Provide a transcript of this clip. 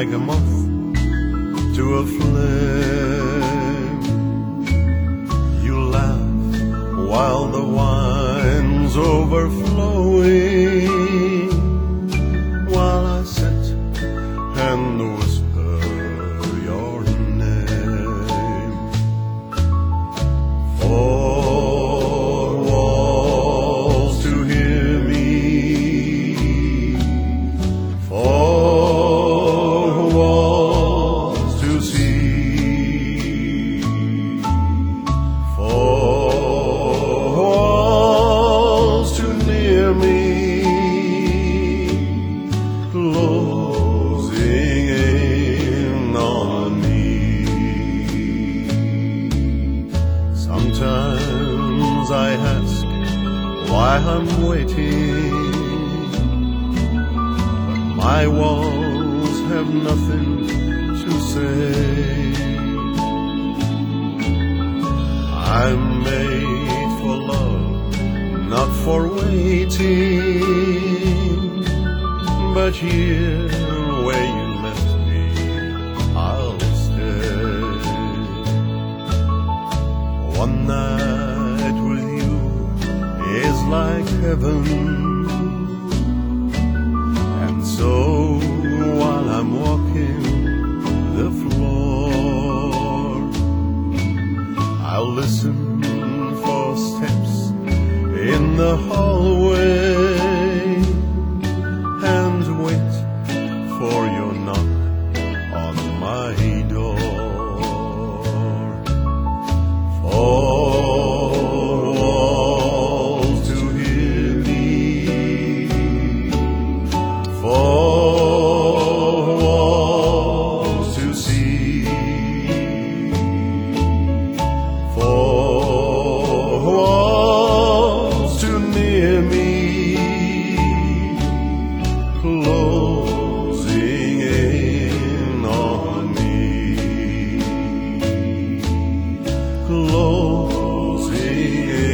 like a moth to a flame. You laugh while the wine's overflowing, while I sit and whisper your name. Four walls to hear me, four walls to see, four walls too near me, closing in on me. Sometimes I ask why I'm waiting, but my walls have nothing to say. I'm made for love, not for waiting, but here where you left me, I'll stay. One night with you is like heaven, and so while I'm walking the floor, I'll listen for steps in the hallway and wait for your knock on my door. Four walls to hear me, four walls to see, four walls too near me, closing in on me, closing in.